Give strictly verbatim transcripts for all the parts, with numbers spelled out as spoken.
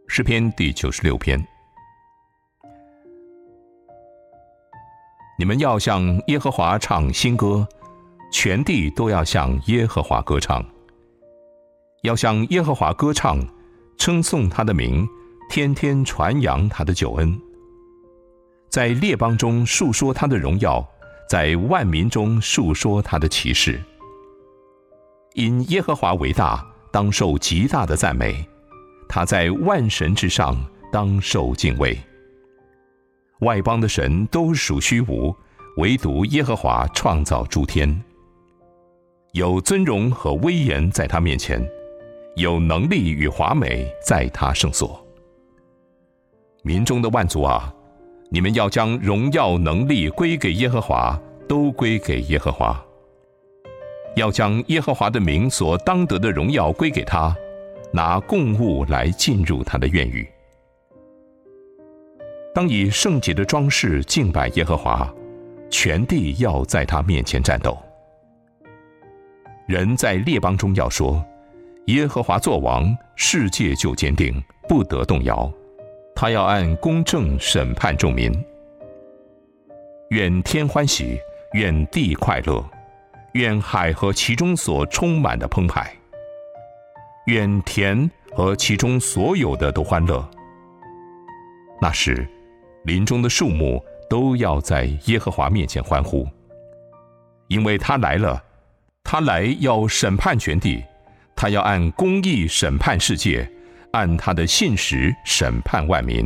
诗篇第九十六篇。你们要向耶和华唱新歌，全地都要向耶和华歌唱。要向耶和华歌唱，称颂他的名，天天传扬他的救恩。在列邦中述说他的荣耀，在万民中述说他的奇事。因耶和华为大，当受极大的赞美，他在万神之上，当受敬畏。外邦的神都属虚无，唯独耶和华创造诸天。有尊荣和威严在他面前，有能力与华美在他圣所。民中的万族啊，你们要将荣耀能力归给耶和华，都归给耶和华。要将耶和华的名所当得的荣耀归给他，拿供物来进入他的院宇。当以圣洁的装饰敬拜耶和华，全地要在他面前战斗。人在列邦中要说，耶和华作王，世界就坚定，不得动摇。他要按公正审判众民。愿天欢喜，愿地快乐，愿海和其中所充满的澎湃，愿田和其中所有的都欢乐。那时，林中的树木都要在耶和华面前欢呼，因为他来了，他来要审判全地，他要按公义审判世界，按他的信实审判万民。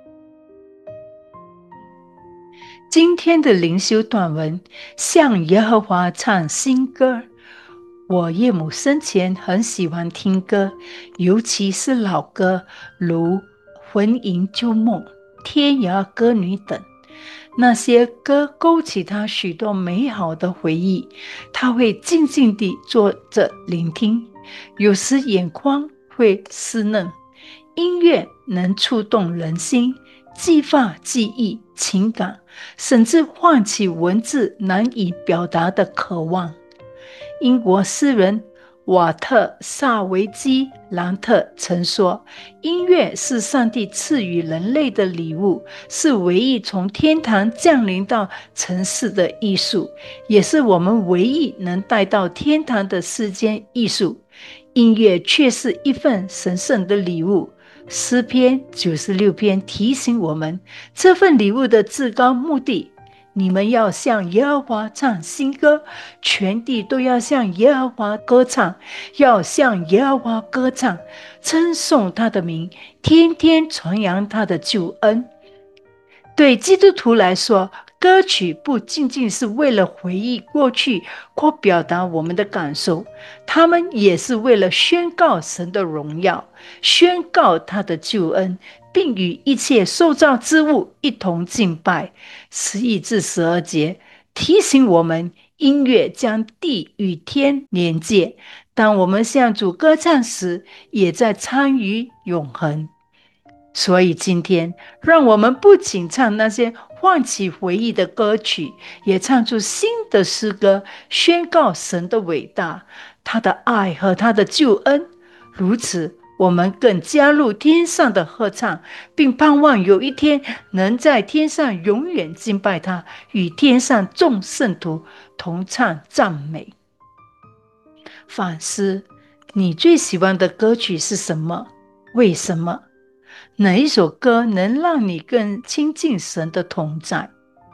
今天的灵修短文，向耶和华唱新歌。我岳母生前很喜欢听歌，尤其是老歌，如《魂萦旧梦》《天涯歌女》等。那些歌勾起她许多美好的回忆，她会静静地坐着聆听，有时眼眶会湿嫩。音乐能触动人心，激发记忆、情感，甚至唤起文字难以表达的渴望。英国诗人瓦特萨维基兰特曾说，音乐是上帝赐予人类的礼物，是唯一从天堂降临到尘世的艺术，也是我们唯一能带到天堂的世间艺术。音乐却是一份神圣的礼物。诗篇九十六篇提醒我们，这份礼物的至高目的，你们要向耶和华唱新歌，全地都要向耶和华歌唱，要向耶和华歌唱，称颂他的名，天天传扬他的救恩。对基督徒来说，歌曲不仅仅是为了回忆过去或表达我们的感受，他们也是为了宣告神的荣耀，宣告他的救恩，并与一切受造之物一同敬拜。十一至十二节提醒我们，音乐将地与天连接，当我们向主歌唱时，也在参与永恒。所以今天，让我们不仅唱那些唤起回忆的歌曲，也唱出新的诗歌，宣告神的伟大，他的爱和他的救恩。如此，我们更加入天上的合唱，并盼望有一天能在天上永远敬拜他，与天上众圣徒同唱赞美。反思，你最喜欢的歌曲是什么？为什么？哪一首歌能让你更亲近神的同在？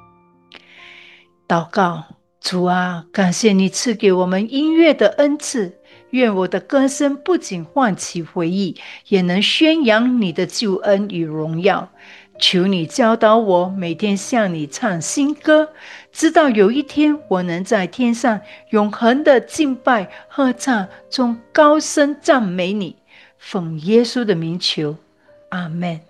祷告，主啊，感谢你赐给我们音乐的恩赐，愿我的歌声不仅唤起回忆，也能宣扬你的救恩与荣耀。求你教导我每天向你唱新歌，直到有一天我能在天上永恒的敬拜合唱中高声赞美你。奉耶稣的名求，阿们。